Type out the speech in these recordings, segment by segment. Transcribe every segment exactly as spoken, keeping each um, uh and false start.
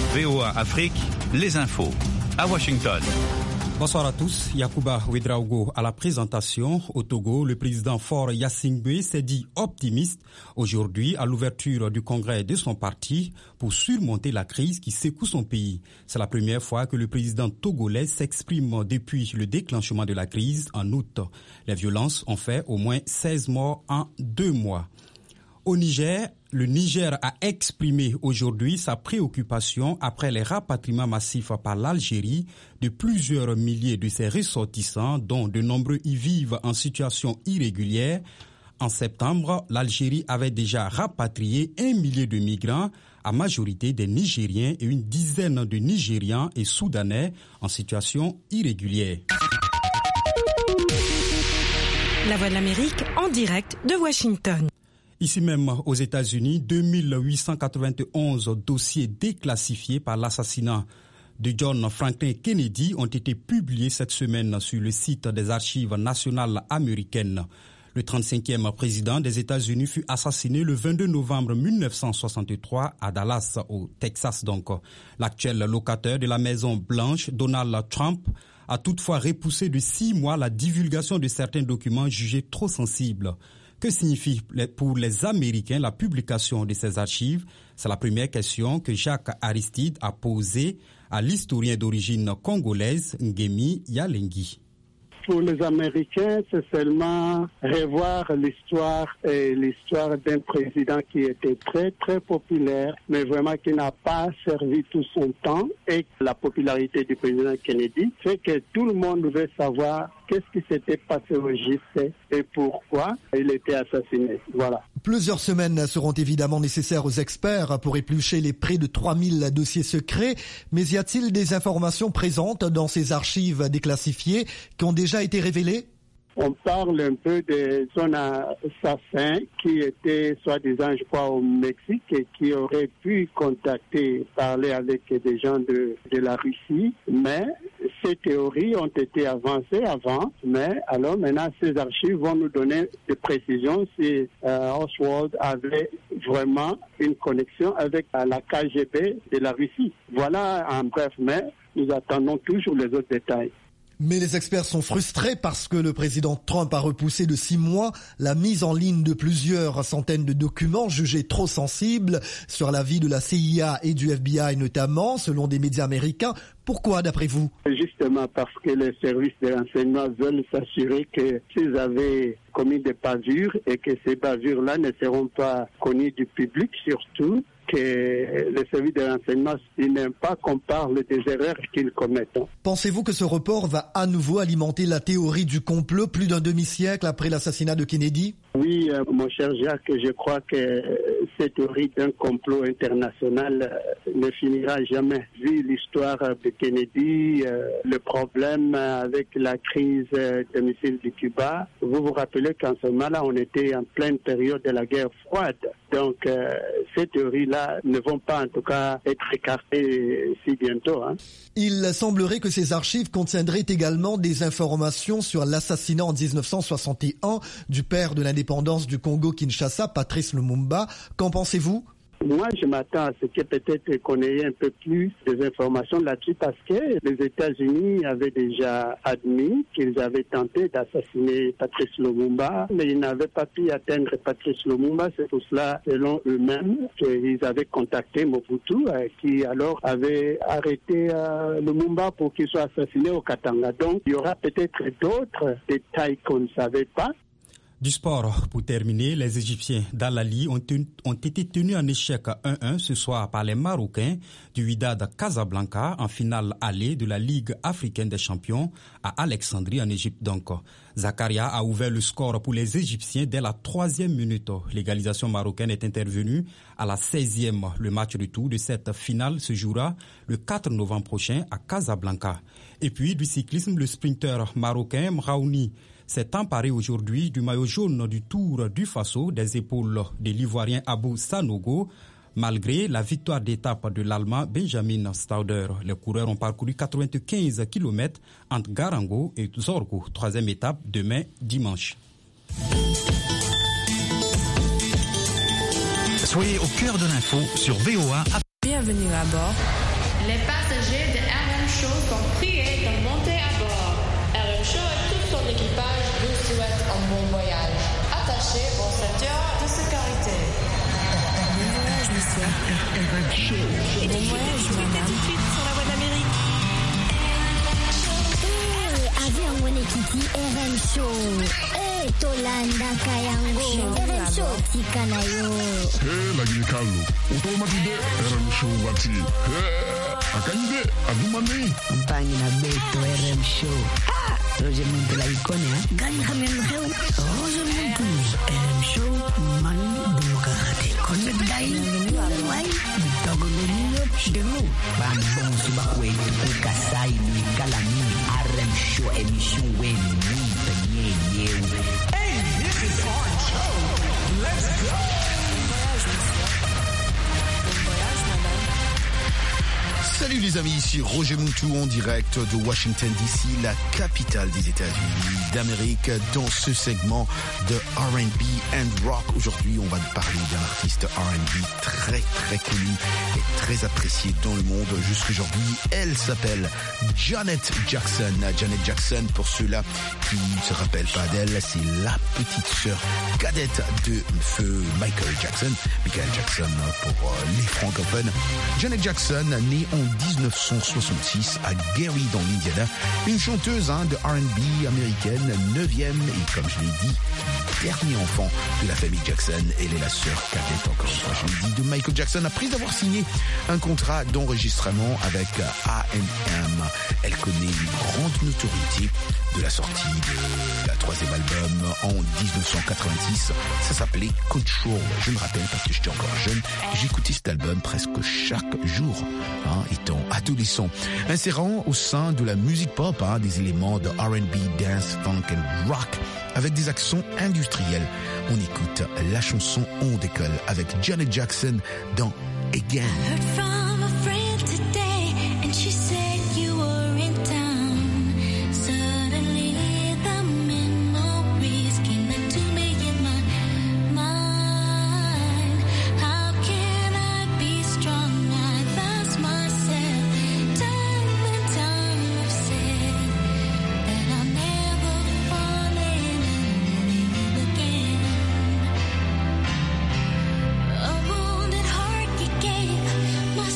V O A Afrique, les infos. À Washington. Bonsoir à tous, Yacouba Ouedraogo à la présentation. Au Togo, le président Faure Gnassingbé s'est dit optimiste aujourd'hui à l'ouverture du congrès de son parti pour surmonter la crise qui secoue son pays. C'est la première fois que le président togolais s'exprime depuis le déclenchement de la crise en août. Les violences ont fait au moins seize morts en deux mois. Au Niger, le Niger a exprimé aujourd'hui sa préoccupation après les rapatriements massifs par l'Algérie de plusieurs milliers de ses ressortissants, dont de nombreux y vivent en situation irrégulière. En septembre, l'Algérie avait déjà rapatrié un millier de migrants, à majorité des Nigériens et une dizaine de Nigérians et Soudanais en situation irrégulière. La Voix de l'Amérique en direct de Washington. Ici même aux États-Unis, deux mille huit cent quatre-vingt-onze dossiers déclassifiés par l'assassinat de John Franklin Kennedy ont été publiés cette semaine sur le site des Archives nationales américaines. Le trente-cinquième président des États-Unis fut assassiné le vingt-deux novembre mille neuf cent soixante-trois à Dallas, au Texas donc. L'actuel locataire de la Maison Blanche, Donald Trump, a toutefois repoussé de six mois la divulgation de certains documents jugés trop sensibles. Que signifie pour les Américains la publication de ces archives? C'est la première question que Jacques Aristide a posée à l'historien d'origine congolaise Ngemi Yalengi. Pour les Américains, c'est seulement revoir l'histoire et l'histoire d'un président qui était très très populaire, mais vraiment qui n'a pas servi tout son temps. Et la popularité du président Kennedy fait que tout le monde veut savoir qu'est-ce qui s'était passé au J C et pourquoi il était assassiné. Voilà. Plusieurs semaines seront évidemment nécessaires aux experts pour éplucher les près de trois mille dossiers secrets. Mais y a-t-il des informations présentes dans ces archives déclassifiées qui ont déjà été révélées? On parle un peu de son assassin qui était soi-disant, je crois, au Mexique et qui aurait pu contacter, parler avec des gens de, de la Russie. Mais ces théories ont été avancées avant. Mais alors maintenant, ces archives vont nous donner des précisions si euh, Oswald avait vraiment une connexion avec euh, la K G B de la Russie. Voilà en bref, mais nous attendons toujours les autres détails. Mais les experts sont frustrés parce que le président Trump a repoussé de six mois la mise en ligne de plusieurs centaines de documents jugés trop sensibles sur la vie de la C I A et du F B I notamment, selon des médias américains. Pourquoi, d'après vous? Justement parce que les services de renseignement veulent s'assurer que s'ils avaient commis des bavures et que ces bavures-là ne seront pas connues du public, surtout que les services de renseignement, ils n'aiment pas qu'on parle des erreurs qu'ils commettent. Pensez-vous que ce report va à nouveau alimenter la théorie du complot plus d'un demi-siècle après l'assassinat de Kennedy? Oui, euh, mon cher Jacques, je crois que cette théorie d'un complot international euh, ne finira jamais. Vu l'histoire de Kennedy, euh, le problème avec la crise euh, des missiles du Cuba, vous vous rappelez qu'en ce moment-là, on était en pleine période de la guerre froide. Donc, euh, ces théories-là ne vont pas, en tout cas, être écartées si bientôt. Hein. Il semblerait que ces archives contiendraient également des informations sur l'assassinat en dix-neuf cent soixante et un du père de l'indépendance du Congo-Kinshasa, Patrice Lumumba. Qu'en pensez-vous? Moi, je m'attends à ce que peut-être qu'on ait un peu plus des informations là-dessus parce que les États-Unis avaient déjà admis qu'ils avaient tenté d'assassiner Patrice Lumumba, mais ils n'avaient pas pu atteindre Patrice Lumumba. C'est pour cela, selon eux-mêmes, qu'ils avaient contacté Mobutu, euh, qui alors avait arrêté euh, Lumumba pour qu'il soit assassiné au Katanga. Donc, il y aura peut-être d'autres détails qu'on ne savait pas. Du sport, pour terminer, les Égyptiens d'Al-Ahly ont, ont été tenus en échec un un ce soir par les Marocains du Wydad Casablanca en finale allée de la Ligue africaine des champions à Alexandrie en Égypte. Donc, Zakaria a ouvert le score pour les Égyptiens dès la troisième minute. L'égalisation marocaine est intervenue à la seizième. Le match retour de cette finale se jouera le quatre novembre prochain à Casablanca. Et puis, du cyclisme, le sprinter marocain Mraouni s'est emparé aujourd'hui du maillot jaune du Tour du Faso des épaules de l'Ivoirien Abou Sanogo, malgré la victoire d'étape de l'Allemand Benjamin Stauder. Les coureurs ont parcouru quatre-vingt-quinze kilomètres entre Garango et Zorgo. Troisième étape demain dimanche. Soyez au cœur de l'info sur V O A. Bienvenue à bord. Les passagers de R M Show sont priés de monter à bord. R M Show et tout son équipage vous souhaitent un bon voyage. Attachez vos ceintures de sécurité. Bon voyage, monsieur. R M Show. Bon voyage, madame. Tout de suite sur la voie de l'Amérique. Eh, avion wene kiti R M Show. Eh, tolanda kayango. R M Show tika na yo. Eh, lagi kalu. Otomatide R M Show wati. Eh, akanyide adumani. Mpangi na beto R M Show. Ah, Roger Muntu la ikone ha. Gani kami mkeu. Roger Muntu R M Show mani demokrati. Konne dai. Wai. Bitogo leniyo denu. Bambong subakwe ukasai ni kalami. R M Show emission weni ni penye yewe. Hey, this is R M Show. Let's go. Salut les amis, ici Roger Muntu en direct de Washington D C, la capitale des États-Unis d'Amérique, dans ce segment de R and B and rock. Aujourd'hui, on va parler d'un artiste R and B très très connu et très apprécié dans le monde jusqu'aujourd'hui. Elle s'appelle Janet Jackson. Janet Jackson, pour ceux-là qui ne se rappellent pas d'elle, c'est la petite sœur cadette de feu Michael Jackson. Michael Jackson pour les francophones. Janet Jackson, née en dix-neuf cent soixante-six à Gary dans l'Indiana, une chanteuse hein, de R and B américaine, neuvième et comme je l'ai dit, dernier enfant de la famille Jackson. Elle est la sœur cadette, encore une fois je l'ai dit, de Michael Jackson. Après avoir signé un contrat d'enregistrement avec A and M, elle connaît une grande notoriété de la sortie de la troisième album en dix-neuf cent quatre-vingt-six. Ça s'appelait Control. Je me rappelle parce que j'étais encore jeune, j'écoutais cet album presque chaque jour, hein, étant adolescent. Insérant au sein de la musique pop hein, des éléments de R and B, dance, funk and rock avec des accents industriels. On écoute la chanson On décolle avec Janet Jackson dans Again. My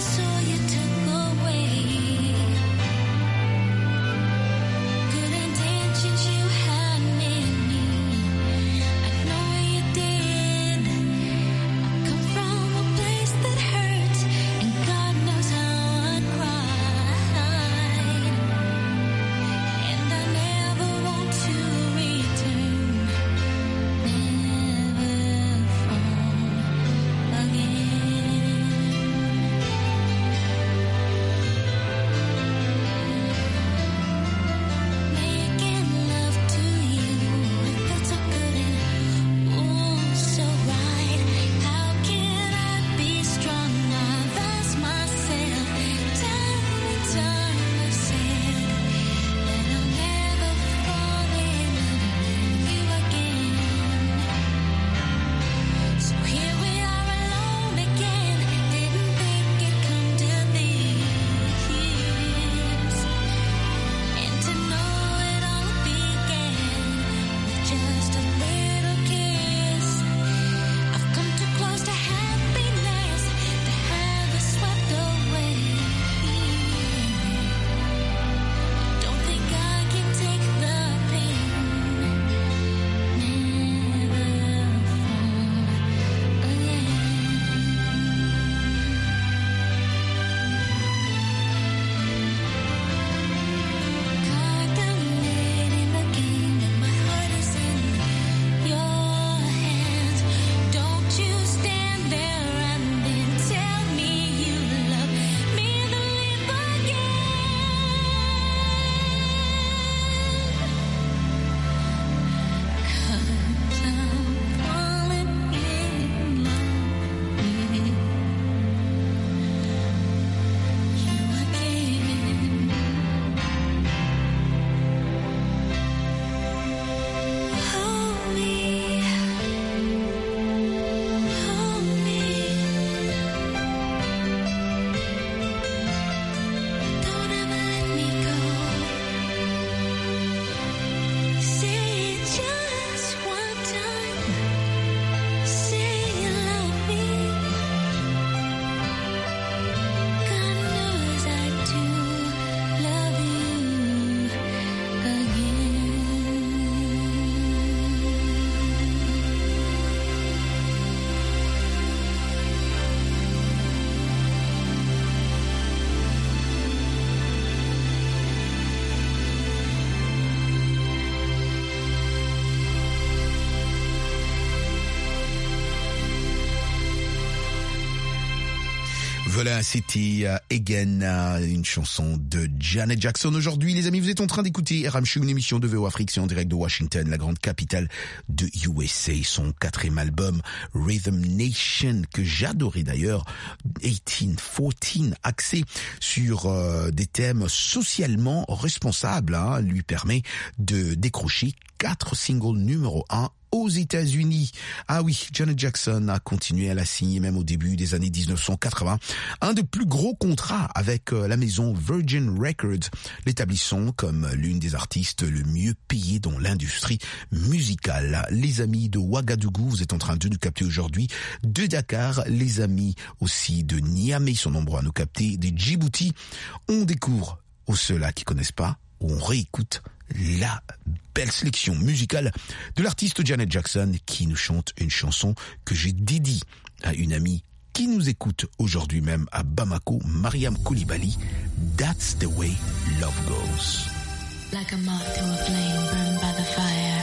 Voilà, c'était uh, Again, uh, une chanson de Janet Jackson. Aujourd'hui, les amis, vous êtes en train d'écouter R M Show, une émission de V O Afrique, c'est en direct de Washington, la grande capitale de U S A. Son quatrième album, Rhythm Nation, que j'adorais d'ailleurs, dix-huit quatorze, axé sur euh, des thèmes socialement responsables, hein, lui permet de décrocher quatre singles numéro un aux États-Unis. Ah oui, Janet Jackson a continué à la signer même au début des années dix-neuf cent quatre-vingts. Un des plus gros contrats avec la maison Virgin Records, l'établissant comme l'une des artistes le mieux payées dans l'industrie musicale. Les amis de Ouagadougou, vous êtes en train de nous capter aujourd'hui. De Dakar, les amis aussi de Niamey sont nombreux à nous capter. Des Djibouti, on découvre, aux ceux-là qui connaissent pas, on réécoute la belle sélection musicale de l'artiste Janet Jackson qui nous chante une chanson que j'ai dédiée à une amie qui nous écoute aujourd'hui même à Bamako, Mariam Koulibaly. That's the way love goes. Like a moth to a flame burned by the fire.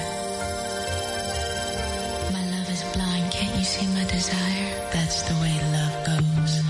My love is blind, can't you see my desire? That's the way love goes.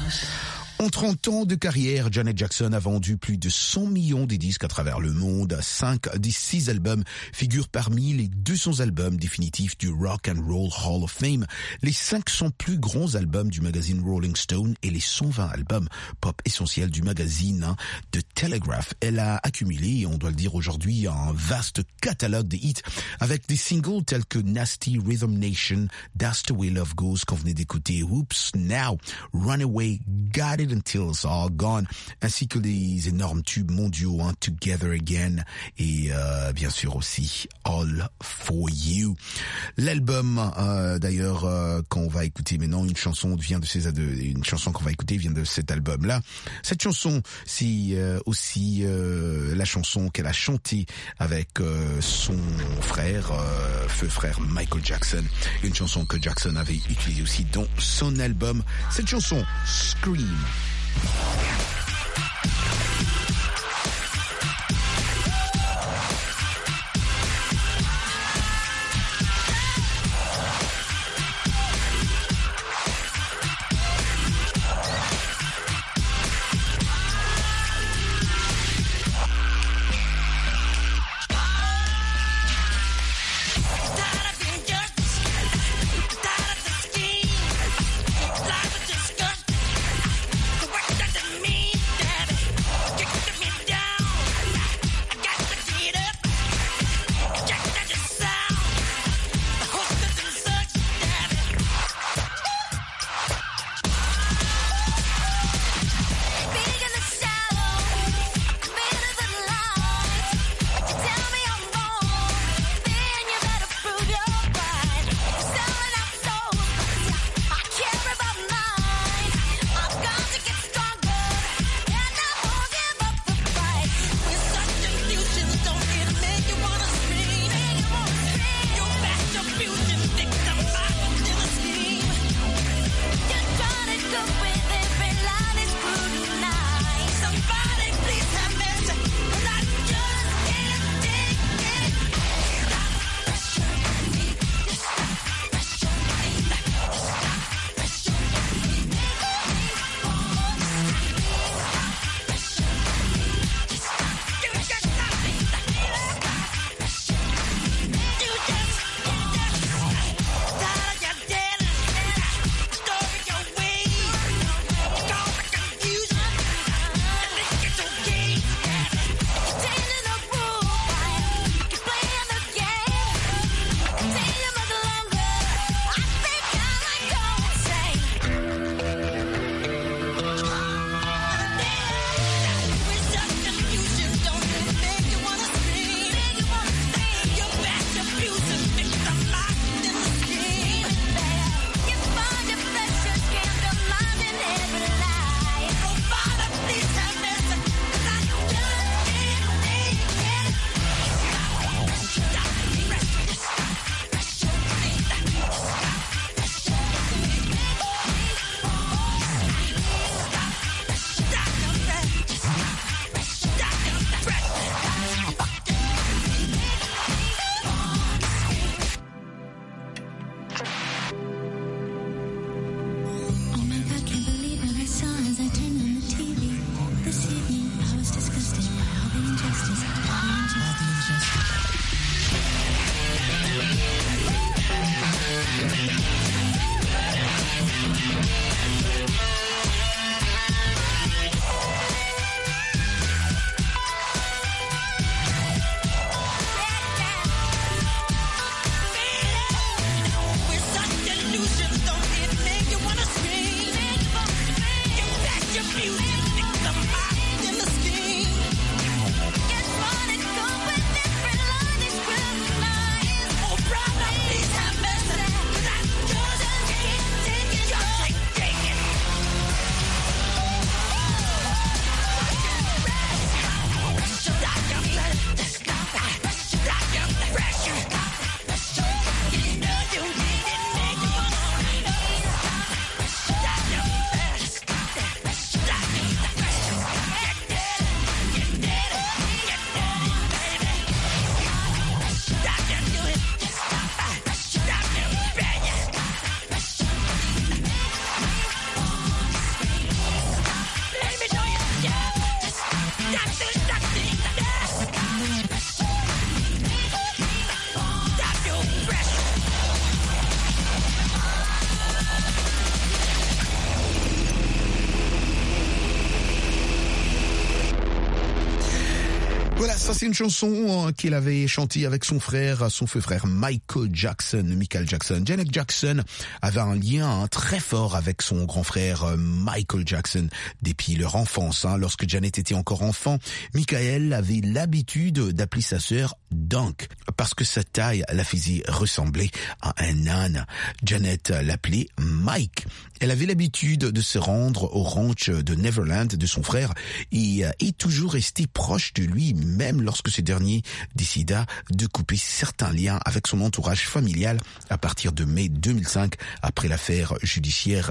En trente ans de carrière, Janet Jackson a vendu plus de cent millions de disques à travers le monde. Cinq des six albums figurent parmi les deux cents albums définitifs du Rock and Roll Hall of Fame, les cinq cents plus grands albums du magazine Rolling Stone et les cent vingt albums pop essentiels du magazine hein, The Telegraph. Elle a accumulé, on doit le dire aujourd'hui, un vaste catalogue de hits avec des singles tels que Nasty Rhythm Nation, That's the Way Love Goes qu'on venait d'écouter, Oops Now, Runaway, Got It Until It's All Gone, ainsi que les énormes tubes mondiaux, hein, Together Again et euh, bien sûr aussi All For You. L'album, euh, d'ailleurs, euh, qu'on va écouter maintenant, une chanson vient de ces, de, une chanson qu'on va écouter vient de cet album-là. Cette chanson, c'est euh, aussi euh, la chanson qu'elle a chantée avec euh, son frère, euh, feu frère Michael Jackson, une chanson que Jackson avait utilisée aussi dans son album. Cette chanson, Scream. Me c'est une chanson qu'il avait chantée avec son frère, son feu frère Michael Jackson, Michael Jackson. Janet Jackson avait un lien très fort avec son grand frère Michael Jackson depuis leur enfance. Lorsque Janet était encore enfant, Michael avait l'habitude d'appeler sa sœur Dunk parce que sa taille la faisait ressembler à un âne. Janet l'appelait Mike. Elle avait l'habitude de se rendre au ranch de Neverland de son frère et est toujours restée proche de lui, même lorsque ce dernier décida de couper certains liens avec son entourage familial à partir de mai deux mille cinq, après l'affaire judiciaire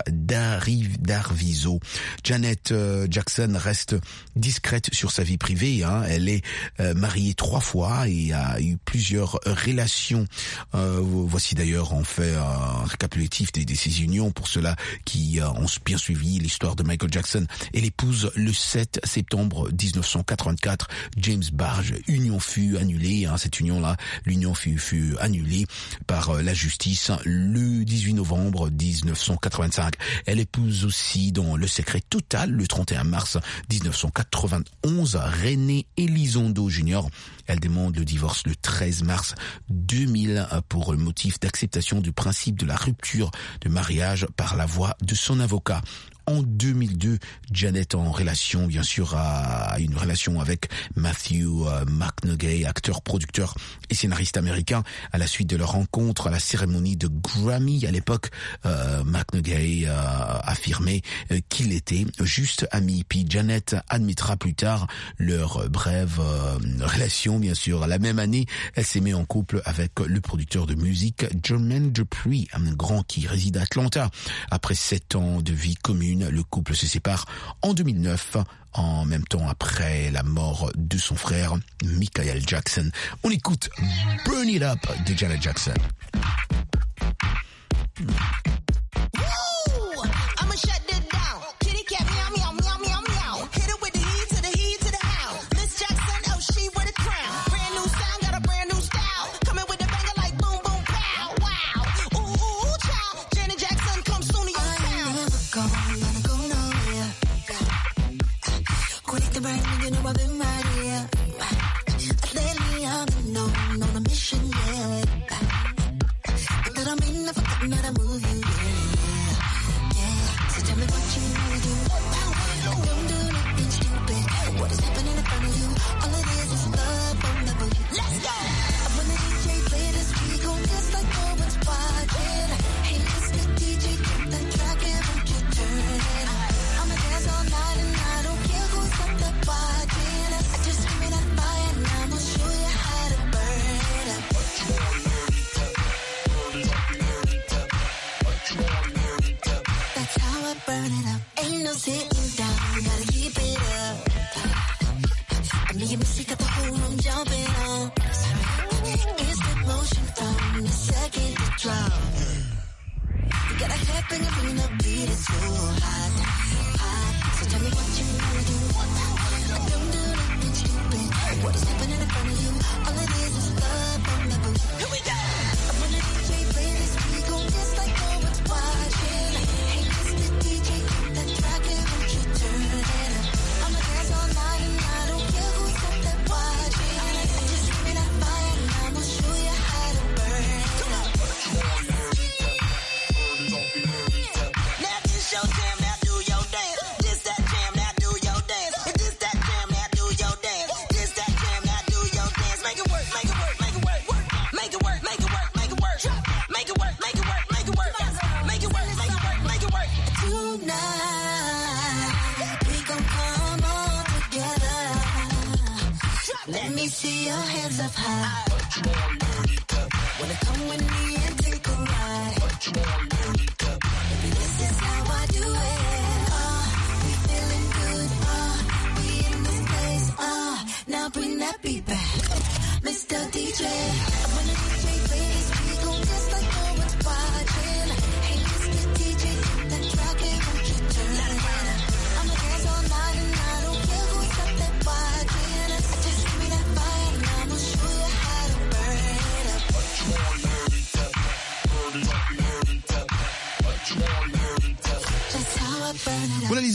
d'Arvizo. Janet Jackson reste discrète sur sa vie privée. Hein. Elle est euh, mariée trois fois et a eu plusieurs relations. Euh, voici d'ailleurs, on fait un récapitulatif de, de ses unions pour ceux-là qui euh, ont bien suivi l'histoire de Michael Jackson. Elle épouse le sept septembre dix-neuf cent quatre-vingt-quatre James Barge. Union fut annulée. Hein, cette union-là, l'union fut, fut annulée par euh, la justice le dix-huit novembre dix-neuf cent quatre-vingt-cinq. Elle épouse aussi dans le secret total le trente et un mars dix-neuf cent quatre-vingt-onze René Elizondo junior Elle demande le divorce le treize mars deux mille pour le motif d'acceptation du principe de la rupture de mariage par la voix de son avocat. En deux mille deux, Janet en relation, bien sûr, a une relation avec Matthew McConaughey, acteur, producteur et scénariste américain. À la suite de leur rencontre à la cérémonie de Grammy, à l'époque, euh, McConaughey euh, affirmait euh, qu'il était juste ami. Puis Janet admettra plus tard leur brève euh, relation, bien sûr. La même année, elle s'est mise en couple avec le producteur de musique Jermaine Dupri, un grand qui réside à Atlanta. Après sept ans de vie commune, le couple se sépare en deux mille neuf, en même temps après la mort de son frère Michael Jackson. On écoute Burn It Up de Janet Jackson.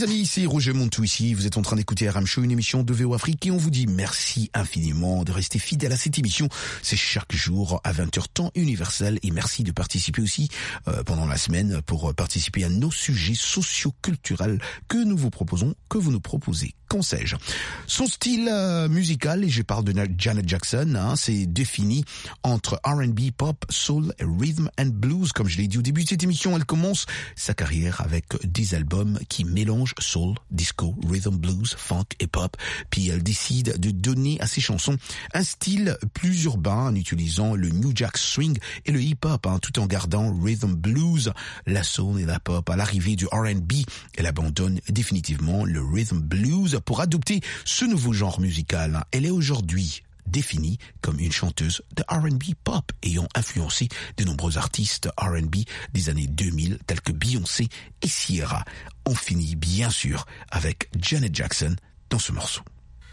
Les amis, c'est Roger Montou ici. Vous êtes en train d'écouter R M Show, une émission de V O Afrique, et on vous dit merci infiniment de rester fidèle à cette émission. C'est chaque jour à vingt heures temps universel, et merci de participer aussi euh, pendant la semaine pour participer à nos sujets socio-culturels que nous vous proposons, que vous nous proposez. Qu'en sais-je? Son style euh, musical, et je parle de Janet Jackson, hein, c'est défini entre R and B, pop, soul, rhythm and blues. Comme je l'ai dit au début de cette émission, elle commence sa carrière avec des albums qui mélangent soul, disco, rhythm, blues, funk et pop. Puis elle décide de donner à ses chansons un style plus urbain en utilisant le New Jack Swing et le hip-hop, hein, tout en gardant rhythm blues, la soul et la pop. À l'arrivée du R and B, elle abandonne définitivement le rhythm blues pour adopter ce nouveau genre musical. Elle est aujourd'hui définie comme une chanteuse de R and B pop ayant influencé de nombreux artistes R and B des années deux mille tels que Beyoncé et Ciara. On finit bien sûr avec Janet Jackson dans ce morceau.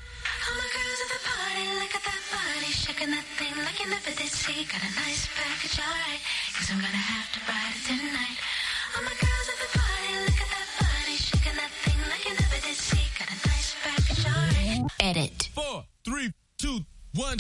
Edit. Four, three, two, one.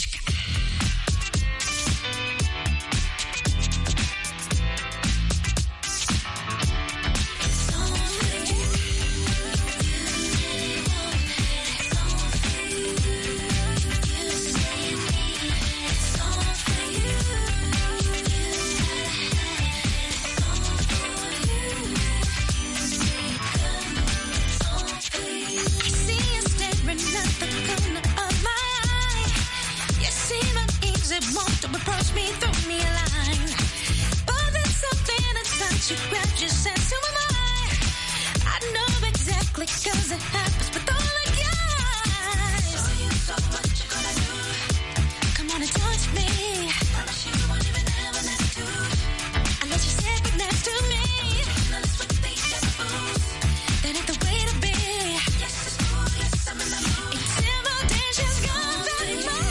Want to approach me, throw me a line, but there's something inside you grabs your sense. Who am I? I know exactly, cause it happens with all the guys. Show you so much you gotta do. Come on and touch me. Promise you won't even have an attitude unless you sit right next to me. Unless with these other fools, that ain't the way to be. Yes, it's cool, yes, I'm in the mood. Intimidation's gone very far.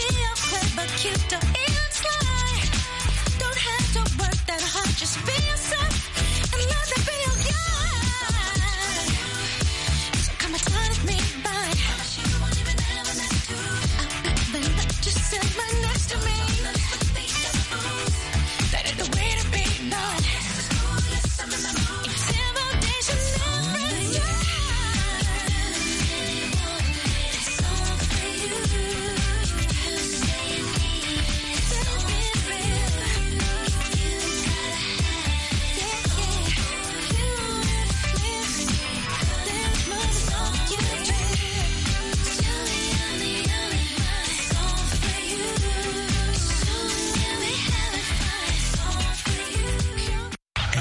Cute or even sly, don't have to work that hard, just be yourself.